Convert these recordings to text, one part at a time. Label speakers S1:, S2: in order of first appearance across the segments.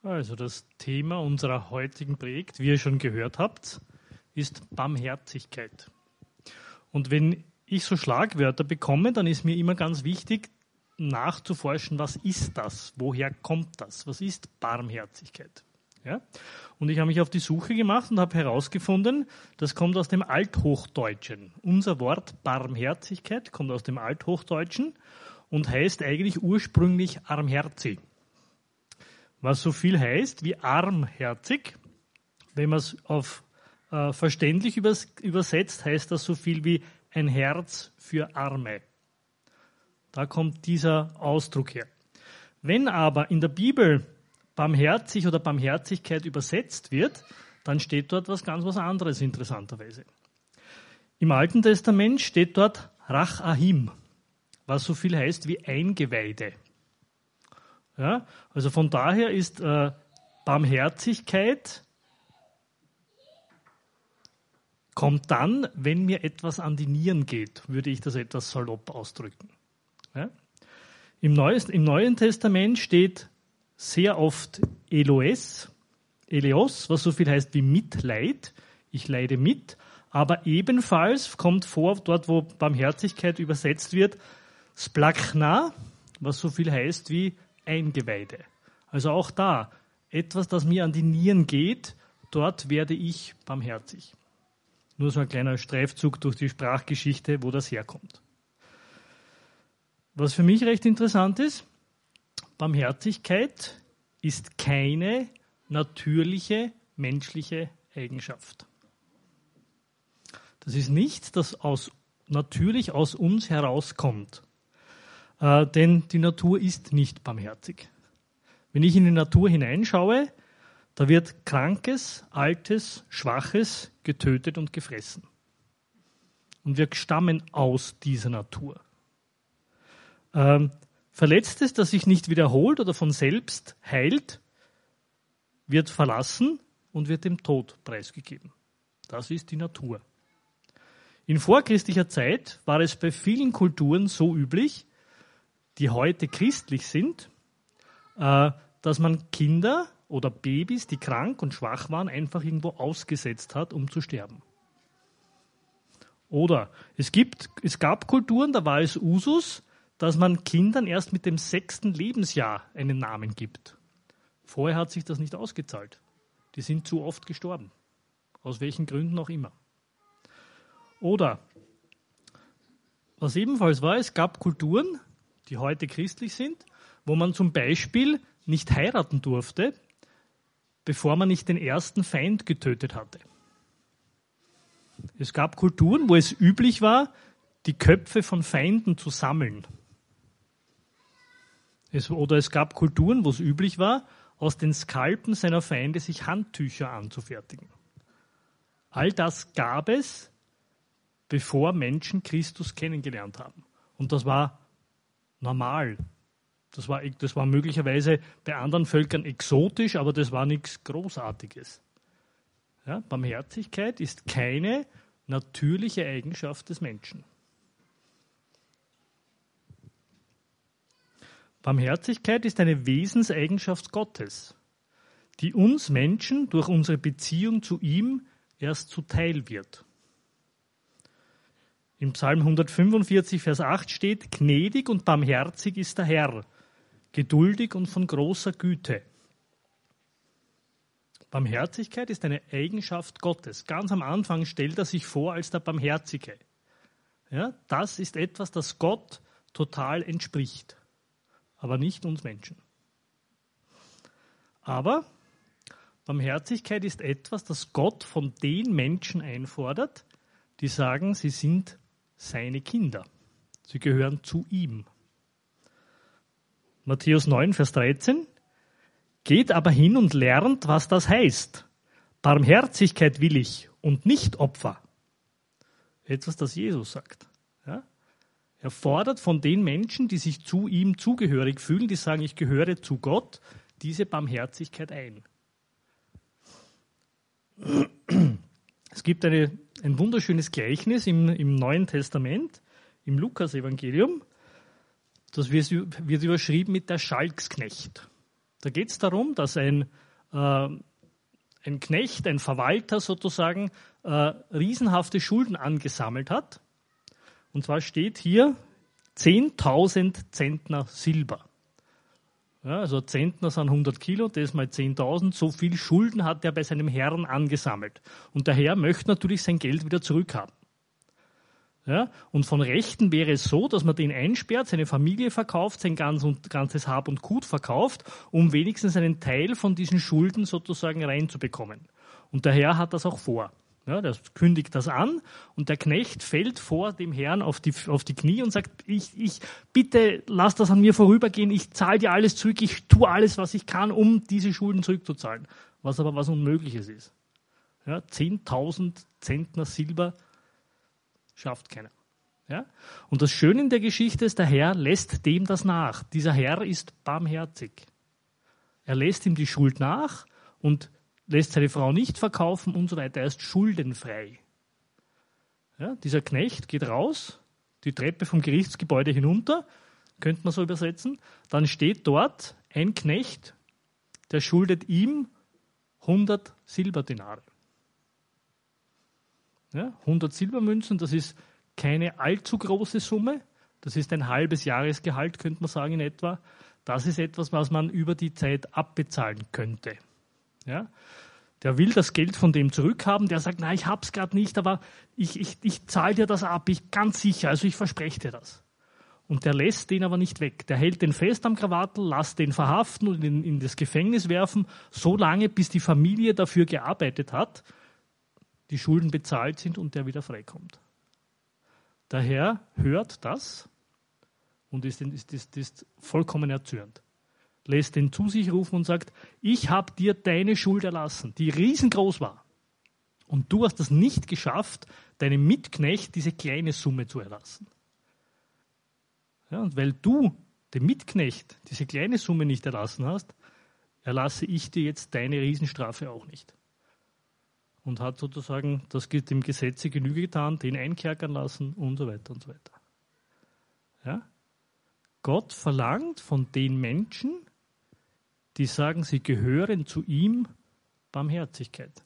S1: Also das Thema unserer heutigen Predigt, wie ihr schon gehört habt, ist Barmherzigkeit. Und wenn ich so Schlagwörter bekomme, dann ist mir immer ganz wichtig, nachzuforschen, was ist das? Woher kommt das? Was ist Barmherzigkeit? Ja? Und ich habe mich auf die Suche gemacht und habe herausgefunden, das kommt aus dem Althochdeutschen. Unser Wort Barmherzigkeit kommt aus dem Althochdeutschen und heißt eigentlich ursprünglich armherzig. Was so viel heißt wie armherzig. Wenn man es auf verständlich übersetzt, heißt das so viel wie ein Herz für Arme. Da kommt dieser Ausdruck her. Wenn aber in der Bibel barmherzig oder Barmherzigkeit übersetzt wird, dann steht dort was anderes interessanterweise. Im Alten Testament steht dort Rachahim, was so viel heißt wie Eingeweide. Ja, also von daher ist Barmherzigkeit kommt dann, wenn mir etwas an die Nieren geht, würde ich das etwas salopp ausdrücken. Ja? Im Neuen Testament steht sehr oft Eleos, was so viel heißt wie Mitleid. Ich leide mit. Aber ebenfalls kommt vor, dort wo Barmherzigkeit übersetzt wird, Splachna, was so viel heißt wie Eingeweide. Also auch da, etwas, das mir an die Nieren geht, dort werde ich barmherzig. Nur so ein kleiner Streifzug durch die Sprachgeschichte, wo das herkommt. Was für mich recht interessant ist, Barmherzigkeit ist keine natürliche menschliche Eigenschaft. Das ist nichts, das natürlich aus uns herauskommt. Denn die Natur ist nicht barmherzig. Wenn ich in die Natur hineinschaue, da wird Krankes, Altes, Schwaches getötet und gefressen. Und wir stammen aus dieser Natur. Verletztes, das sich nicht wiederholt oder von selbst heilt, wird verlassen und wird dem Tod preisgegeben. Das ist die Natur. In vorchristlicher Zeit war es bei vielen Kulturen so üblich, die heute christlich sind, dass man Kinder oder Babys, die krank und schwach waren, einfach irgendwo ausgesetzt hat, um zu sterben. Oder es gab Kulturen, da war es Usus, dass man Kindern erst mit dem 6. Lebensjahr einen Namen gibt. Vorher hat sich das nicht ausgezahlt. Die sind zu oft gestorben. Aus welchen Gründen auch immer. Oder, was ebenfalls war, es gab Kulturen, die heute christlich sind, wo man zum Beispiel nicht heiraten durfte, bevor man nicht den ersten Feind getötet hatte. Es gab Kulturen, wo es üblich war, die Köpfe von Feinden zu sammeln. Es gab Kulturen, wo es üblich war, aus den Skalpen seiner Feinde sich Handtücher anzufertigen. All das gab es, bevor Menschen Christus kennengelernt haben. Und das war normal. Das war möglicherweise bei anderen Völkern exotisch, aber das war nichts Großartiges. Ja, Barmherzigkeit ist keine natürliche Eigenschaft des Menschen. Barmherzigkeit ist eine Wesenseigenschaft Gottes, die uns Menschen durch unsere Beziehung zu ihm erst zuteil wird. Im Psalm 145, Vers 8 steht, gnädig und barmherzig ist der Herr, geduldig und von großer Güte. Barmherzigkeit ist eine Eigenschaft Gottes. Ganz am Anfang stellt er sich vor als der Barmherzige. Ja, das ist etwas, das Gott total entspricht, aber nicht uns Menschen. Aber Barmherzigkeit ist etwas, das Gott von den Menschen einfordert, die sagen, sie sind seine Kinder. Sie gehören zu ihm. Matthäus 9, Vers 13. Geht aber hin und lernt, was das heißt. Barmherzigkeit will ich und nicht Opfer. Etwas, das Jesus sagt. Ja? Er fordert von den Menschen, die sich zu ihm zugehörig fühlen, die sagen, ich gehöre zu Gott, diese Barmherzigkeit ein. Es gibt ein wunderschönes Gleichnis im Neuen Testament, im Lukas-Evangelium. Das wird überschrieben mit der Schalksknecht. Da geht es darum, dass ein Knecht, ein Verwalter sozusagen, riesenhafte Schulden angesammelt hat. Und zwar steht hier 10.000 Zentner Silber. Ja, also Zentner sind 100 Kilo, das mal 10.000. So viel Schulden hat er bei seinem Herrn angesammelt. Und der Herr möchte natürlich sein Geld wieder zurückhaben. Ja, und von Rechten wäre es so, dass man den einsperrt, seine Familie verkauft, sein ganzes Hab und Gut verkauft, um wenigstens einen Teil von diesen Schulden sozusagen reinzubekommen. Und der Herr hat das auch vor. Ja, der kündigt das an und der Knecht fällt vor dem Herrn auf die Knie und sagt, ich bitte lass das an mir vorübergehen, ich zahle dir alles zurück, ich tue alles, was ich kann, um diese Schulden zurückzuzahlen. Was aber was Unmögliches ist. Ja, 10.000 Zentner Silber schafft keiner. Ja? Und das Schöne in der Geschichte ist, der Herr lässt dem das nach. Dieser Herr ist barmherzig. Er lässt ihm die Schuld nach und lässt seine Frau nicht verkaufen und so weiter. Er ist schuldenfrei. Ja? Dieser Knecht geht raus, die Treppe vom Gerichtsgebäude hinunter, könnte man so übersetzen. Dann steht dort ein Knecht, der schuldet ihm 100 Silberdinare. Ja, 100 Silbermünzen, das ist keine allzu große Summe. Das ist ein halbes Jahresgehalt, könnte man sagen in etwa. Das ist etwas, was man über die Zeit abbezahlen könnte. Ja? Der will das Geld von dem zurückhaben. Der sagt, nein, ich hab's gerade nicht, aber ich zahle dir das ab, ganz sicher, also ich verspreche dir das. Und der lässt den aber nicht weg. Der hält den fest am Krawattel, lässt den verhaften und in das Gefängnis werfen, so lange, bis die Familie dafür gearbeitet hat, die Schulden bezahlt sind und der wieder freikommt. Der Herr hört das und ist vollkommen erzürnt. Lässt den zu sich rufen und sagt, ich habe dir deine Schuld erlassen, die riesengroß war. Und du hast es nicht geschafft, deinem Mitknecht diese kleine Summe zu erlassen. Ja, und weil du dem Mitknecht diese kleine Summe nicht erlassen hast, erlasse ich dir jetzt deine Riesenstrafe auch nicht. Und hat sozusagen dem Gesetze Genüge getan, den einkerkern lassen und so weiter und so weiter. Ja? Gott verlangt von den Menschen, die sagen, sie gehören zu ihm, Barmherzigkeit.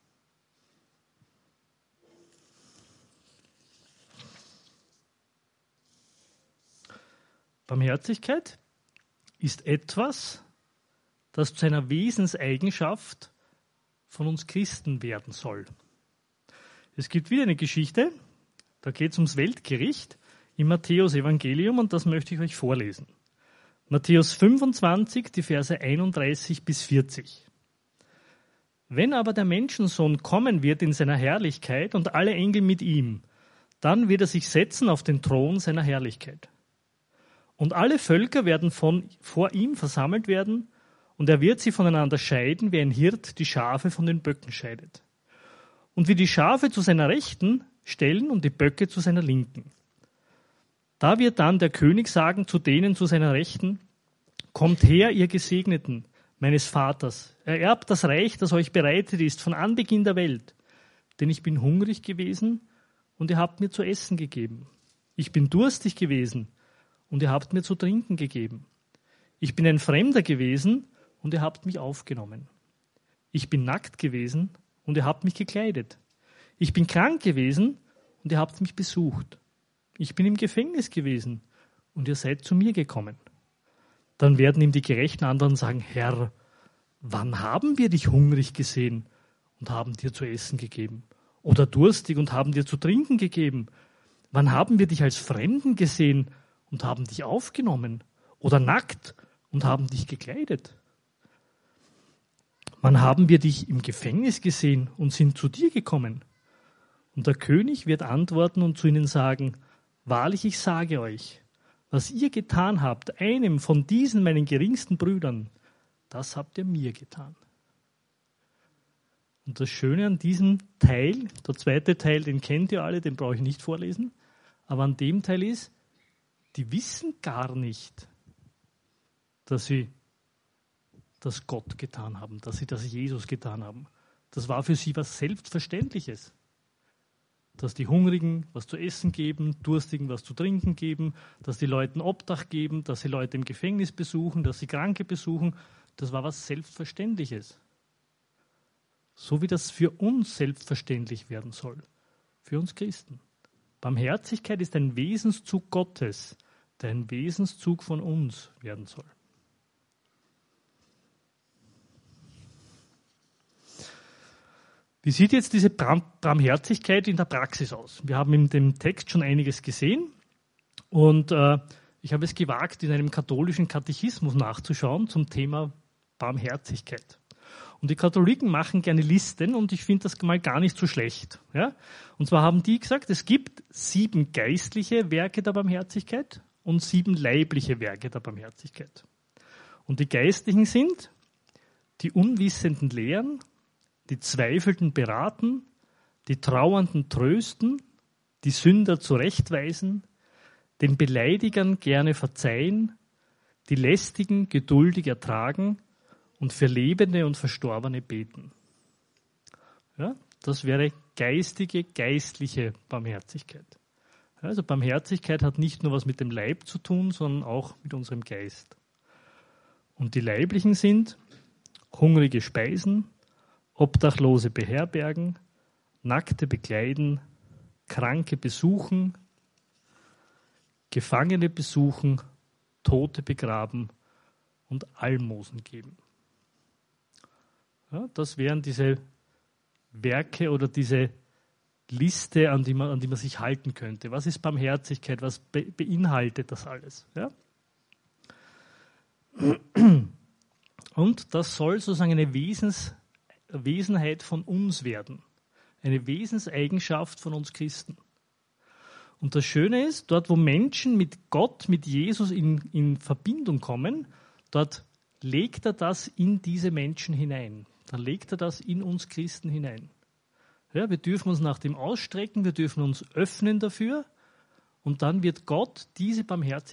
S1: Barmherzigkeit ist etwas, das zu einer Wesenseigenschaft von uns Christen werden soll. Es gibt wieder eine Geschichte, da geht es ums Weltgericht im Matthäus-Evangelium und das möchte ich euch vorlesen. Matthäus 25, die Verse 31 bis 40. Wenn aber der Menschensohn kommen wird in seiner Herrlichkeit und alle Engel mit ihm, dann wird er sich setzen auf den Thron seiner Herrlichkeit. Und alle Völker werden vor ihm versammelt werden, und er wird sie voneinander scheiden, wie ein Hirt die Schafe von den Böcken scheidet. Und wird die Schafe zu seiner Rechten stellen und die Böcke zu seiner Linken. Da wird dann der König sagen zu denen zu seiner Rechten, kommt her, ihr Gesegneten meines Vaters, ererbt das Reich, das euch bereitet ist von Anbeginn der Welt. Denn ich bin hungrig gewesen und ihr habt mir zu essen gegeben. Ich bin durstig gewesen und ihr habt mir zu trinken gegeben. Ich bin ein Fremder gewesen und ihr habt mich aufgenommen. Ich bin nackt gewesen und ihr habt mich gekleidet. Ich bin krank gewesen und ihr habt mich besucht. Ich bin im Gefängnis gewesen und ihr seid zu mir gekommen. Dann werden ihm die Gerechten antworten und sagen, Herr, wann haben wir dich hungrig gesehen und haben dir zu essen gegeben? Oder durstig und haben dir zu trinken gegeben? Wann haben wir dich als Fremden gesehen und haben dich aufgenommen? Oder nackt und haben dich gekleidet? Wann haben wir dich im Gefängnis gesehen und sind zu dir gekommen? Und der König wird antworten und zu ihnen sagen, wahrlich, ich sage euch, was ihr getan habt, einem von diesen meinen geringsten Brüdern, das habt ihr mir getan. Und das Schöne an diesem Teil, der zweite Teil, den kennt ihr alle, den brauche ich nicht vorlesen, aber an dem Teil ist, die wissen gar nicht, dass sie das Gott getan haben, dass sie das Jesus getan haben. Das war für sie was Selbstverständliches. Dass die Hungrigen was zu essen geben, Durstigen was zu trinken geben, dass die Leuten Obdach geben, dass sie Leute im Gefängnis besuchen, dass sie Kranke besuchen. Das war was Selbstverständliches. So wie das für uns selbstverständlich werden soll. Für uns Christen. Barmherzigkeit ist ein Wesenszug Gottes, der ein Wesenszug von uns werden soll. Wie sieht jetzt diese Barmherzigkeit in der Praxis aus? Wir haben in dem Text schon einiges gesehen und ich habe es gewagt, in einem katholischen Katechismus nachzuschauen zum Thema Barmherzigkeit. Und die Katholiken machen gerne Listen und ich finde das mal gar nicht so schlecht. Ja? Und zwar haben die gesagt, es gibt 7 geistliche Werke der Barmherzigkeit und 7 leibliche Werke der Barmherzigkeit. Und die geistlichen sind die Unwissenden lehren, die Zweifelnden beraten, die Trauernden trösten, die Sünder zurechtweisen, den Beleidigern gerne verzeihen, die Lästigen geduldig ertragen und für Lebende und Verstorbene beten. Ja, das wäre geistliche Barmherzigkeit. Also Barmherzigkeit hat nicht nur was mit dem Leib zu tun, sondern auch mit unserem Geist. Und die leiblichen sind hungrige speisen, Obdachlose beherbergen, Nackte bekleiden, Kranke besuchen, Gefangene besuchen, Tote begraben und Almosen geben. Ja, das wären diese Werke oder diese Liste, an die man sich halten könnte. Was ist Barmherzigkeit? Was beinhaltet das alles? Ja? Und das soll sozusagen eine Wesenheit von uns werden. Eine Wesenseigenschaft von uns Christen. Und das Schöne ist, dort wo Menschen mit Gott, mit Jesus in Verbindung kommen, dort legt er das in diese Menschen hinein. Dann legt er das in uns Christen hinein. Ja, wir dürfen uns nach dem ausstrecken, wir dürfen uns öffnen dafür und dann wird Gott diese Barmherzigkeit